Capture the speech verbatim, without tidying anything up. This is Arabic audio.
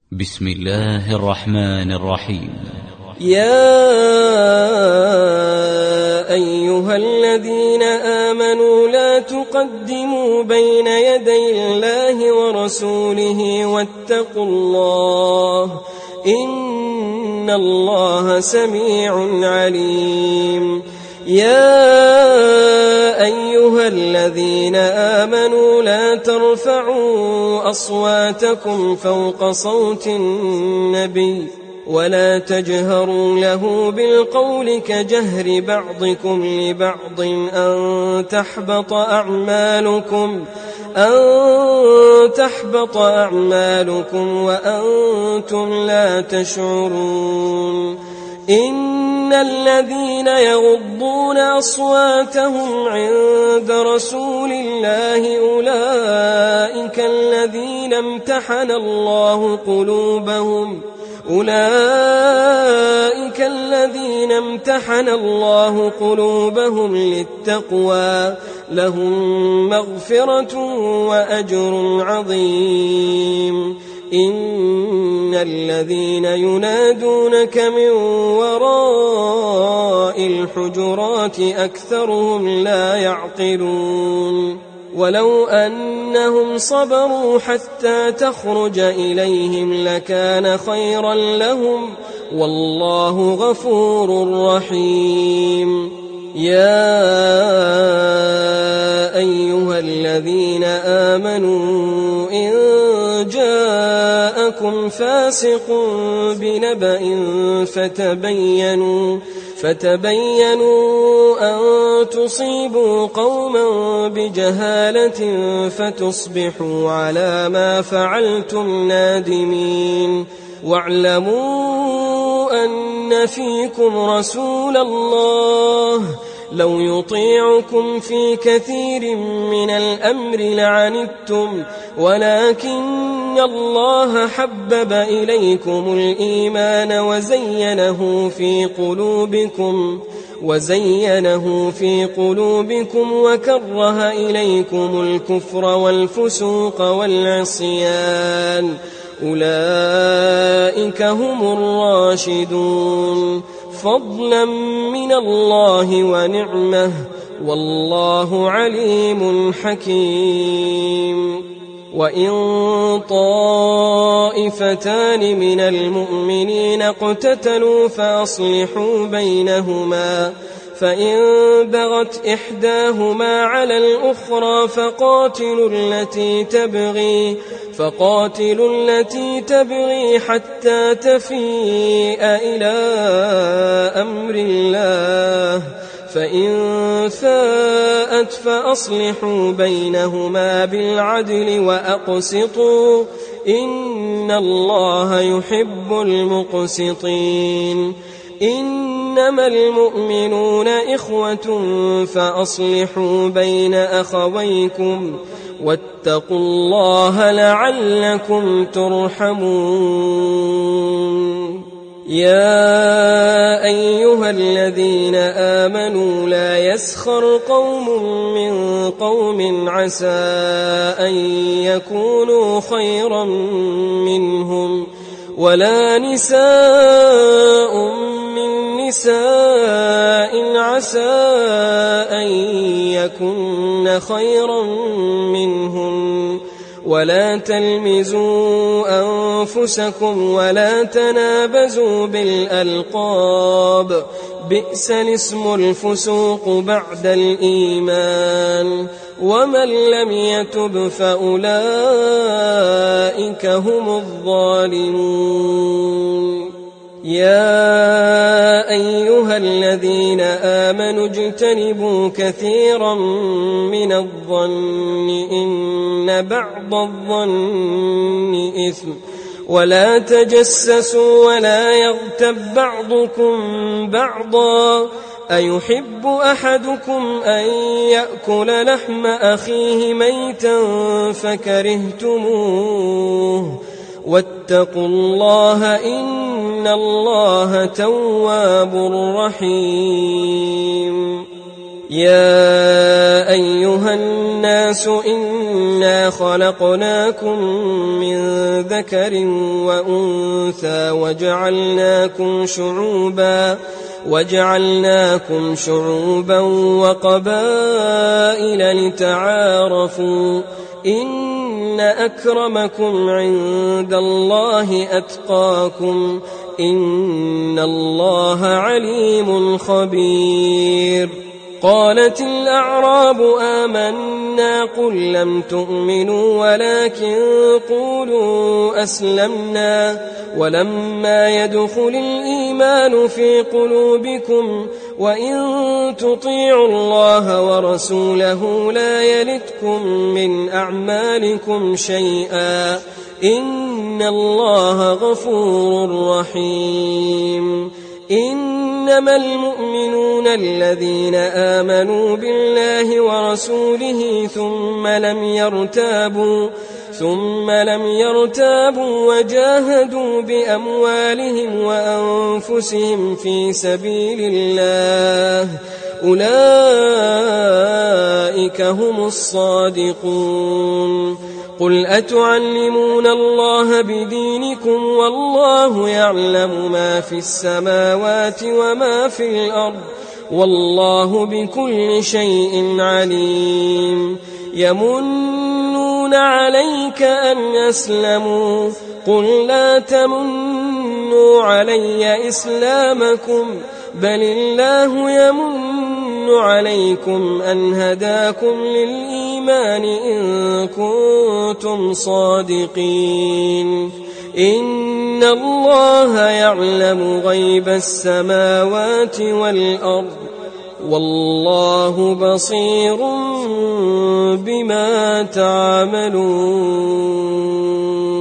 بسم الله الرحمن الرحيم. يا أيها الذين آمنوا لا تقدموا بين يدي الله ورسوله واتقوا الله إن الله سميع عليم. يا أيها الذين آمنوا لا ترفعوا أصواتكم فوق صوت النبي ولا تجهروا له بالقول كجهر بعضكم لبعض أن تحبط أعمالكم أن تحبط أعمالكم وأنتم لا تشعرون. إن الذين يغضون أصواتهم عند رسول الله أولئك الذين امتحن الله قلوبهم أولئك الذين امتحن الله قلوبهم للتقوى لهم مغفرة وأجر عظيم. إن الذين ينادونك من وراء الحجرات أكثرهم لا يعقلون. ولو أنهم صبروا حتى تخرج إليهم لكان خيرا لهم والله غفور رحيم. يا أيها الذين آمنوا إن جاءكم فاسق بنبأ فتبينوا فتبينوا أن تصيبوا قوما بجهالة فتصبحوا على ما فعلتم نادمين. واعلموا أن فيكم رسول الله لو يطيعكم في كثير من الأمر لعنتم ولكن الله حبب إليكم الإيمان وزينه في قلوبكم وزينه في قلوبكم وكره إليكم الكفر والفسوق والعصيان أولئك هم الراشدون فضلا من الله ونعمه والله عليم حكيم. وإن طائفتان من المؤمنين اقتتلوا فأصلحوا بينهما فإن بغت إحداهما على الأخرى فقاتلوا التي تبغي فقاتلوا التي تبغي حتى تفيء إلى أمر الله فإن فاءت فأصلحوا بينهما بالعدل وأقسطوا إن الله يحب المقسطين. إنما المؤمنون إخوة فأصلحوا بين أخويكم واتقوا الله لعلكم ترحمون. يا أيها الذين آمنوا لا يسخر قوم من قوم عسى أن يكونوا خيرا منهم ولا نساء من نساء عسى أن يكن خيرا منهن ولا تلمزوا أنفسكم ولا تنابزوا بالألقاب بئس الاسم الفسوق بعد الإيمان ومن لم يتب فأولئك هم الظالمون. يا أيها الذين آمنوا اجتنبوا كثيرا من الظن إن بعض الظن إثم ولا تجسسوا ولا يغتب بعضكم بعضا أيحب أحدكم أن يأكل لحم أخيه ميتا فكرهتموه واتقوا الله إن الله تواب رحيم. يا أيها الناس إنا خلقناكم من ذكر وأنثى وجعلناكم شعوبا وجعلناكم شعوبا وقبائل لتعارفوا إن أكرمكم عند الله أتقاكم إن الله عليم خبير. قالت الأعراب آمنا قل لم تؤمنوا ولكن قولوا أسلمنا ولما يدخل الإيمان في قلوبكم وإن تطيعوا الله ورسوله لا يلتكم من أعمالكم شيئا إن الله غفور رحيم. إنما المؤمنون الذين آمنوا بالله ورسوله ثم لم يرتابوا ثم لم يرتابوا وجاهدوا بأموالهم وأنفسهم في سبيل الله أولئك هم الصادقون. قل أتعلمون الله بدينكم والله يعلم ما في السماوات وما في الأرض والله بكل شيء عليم. يمنون عليك أن أسلموا قل لا تمنوا علي إسلامكم بل الله يمن عليكم أن هداكم للإيمان إن كنتم صادقين. إن الله يعلم غيب السماوات والأرض والله بصير بما تعملون.